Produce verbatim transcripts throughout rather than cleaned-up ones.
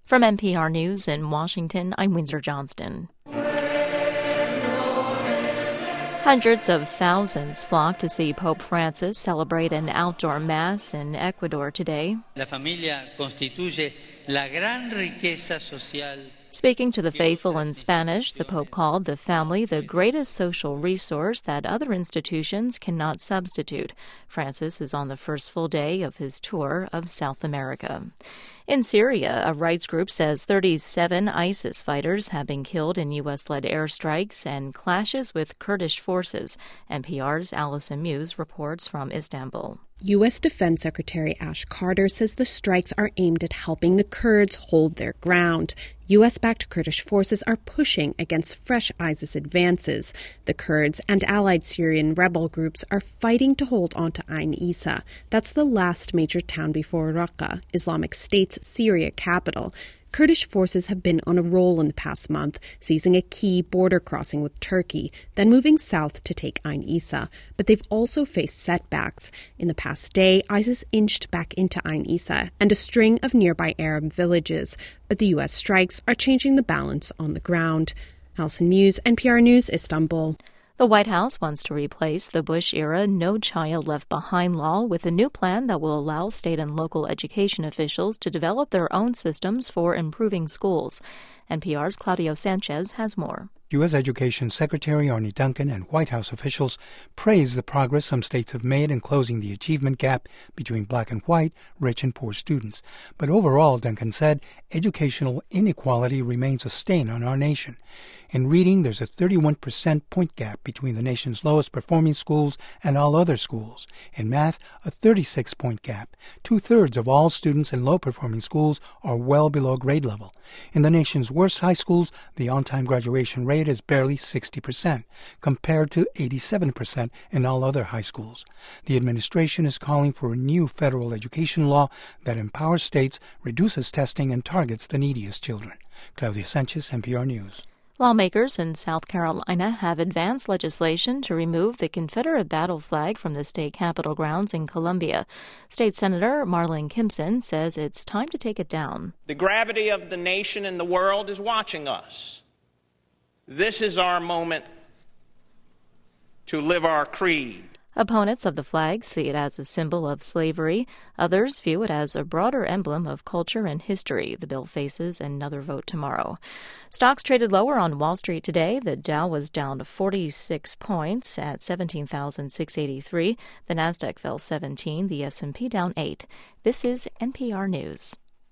From N P R News in Washington, I'm Windsor Johnston. Hundreds of thousands flocked to see Pope Francis celebrate an outdoor mass in Ecuador today. La familia constituye la gran riqueza social. Speaking to the faithful in Spanish, the Pope called the family the greatest social resource that other institutions cannot substitute. Francis is on the first full day of his tour of South America. In Syria, a rights group says thirty-seven ISIS fighters have been killed in U S-led airstrikes and clashes with Kurdish forces. N P R's Allison Muse reports from Istanbul. U S Defense Secretary Ash Carter says the strikes are aimed at helping the Kurds hold their ground. U S-backed Kurdish forces are pushing against fresh ISIS advances. The Kurds and allied Syrian rebel groups are fighting to hold on to Ain Issa. That's the last major town before Raqqa, Islamic State's Syria capital. Kurdish forces have been on a roll in the past month, seizing a key border crossing with Turkey, then moving south to take Ain Issa. But they've also faced setbacks. In the past day, ISIS inched back into Ain Issa and a string of nearby Arab villages. But the U S strikes are changing the balance on the ground. Allison Muse, N P R News, Istanbul. The White House wants to replace the Bush-era No Child Left Behind law with a new plan that will allow state and local education officials to develop their own systems for improving schools. N P R's Claudio Sanchez has more. U S Education Secretary Arne Duncan and White House officials praised the progress some states have made in closing the achievement gap between black and white, rich and poor students. But overall, Duncan said, educational inequality remains a stain on our nation. In reading, there's a thirty-one percent point gap between the nation's lowest performing schools and all other schools. In math, a thirty-six point gap. Two-thirds of all students in low-performing schools are well below grade level. In the nation's worst high schools, the on-time graduation rate is barely sixty percent, compared to eighty-seven percent in all other high schools. The administration is calling for a new federal education law that empowers states, reduces testing, and targets the neediest children. Claudia Sanchez, N P R News. Lawmakers in South Carolina have advanced legislation to remove the Confederate battle flag from the state capitol grounds in Columbia. State Senator Marlin Kimpson says it's time to take it down. The gravity of the nation and the world is watching us. This is our moment to live our creed. Opponents of the flag see it as a symbol of slavery. Others view it as a broader emblem of culture and history. The bill faces another vote tomorrow. Stocks traded lower on Wall Street today. The Dow was down to forty-six points at seventeen thousand six hundred eighty-three. The Nasdaq fell seventeen. The S and P down eight. This is N P R News.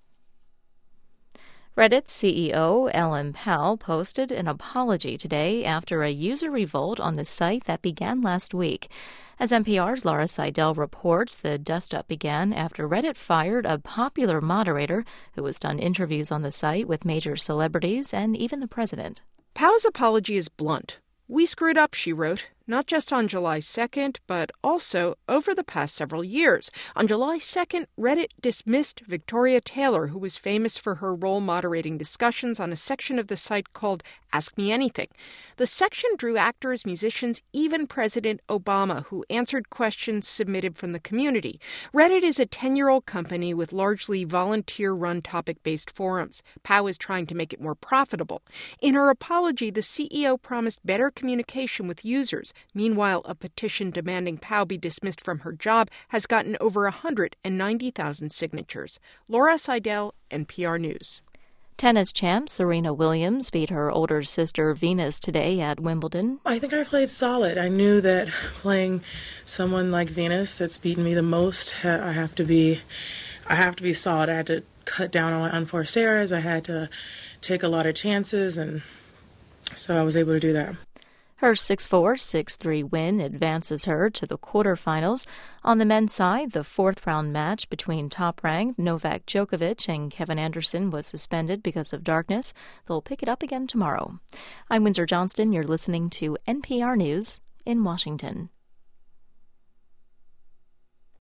Reddit's C E O, Ellen Pao, posted an apology today after a user revolt on the site that began last week. As N P R's Laura Seidel reports, the dust-up began after Reddit fired a popular moderator who has done interviews on the site with major celebrities and even the president. Pao's apology is blunt. "We screwed up," she wrote, not just on July second, but also over the past several years. On July second, Reddit dismissed Victoria Taylor, who was famous for her role moderating discussions on a section of the site called Ask Me Anything. The section drew actors, musicians, even President Obama, who answered questions submitted from the community. Reddit is a ten-year-old company with largely volunteer-run topic-based forums. Pao is trying to make it more profitable. In her apology, the C E O promised better communication with users. Meanwhile, a petition demanding Pao be dismissed from her job has gotten over one hundred ninety thousand signatures. Laura Seidel, N P R News. Tennis champ Serena Williams beat her older sister Venus today at Wimbledon. I think I played solid. I knew that playing someone like Venus that's beaten me the most, I have to be, I have to be solid. I had to cut down on my unforced errors. I had to take a lot of chances, and so I was able to do that. Her six four, six three win advances her to the quarterfinals. On the men's side, the fourth-round match between top-ranked Novak Djokovic and Kevin Anderson was suspended because of darkness. They'll pick it up again tomorrow. I'm Windsor Johnston. You're listening to N P R News in Washington.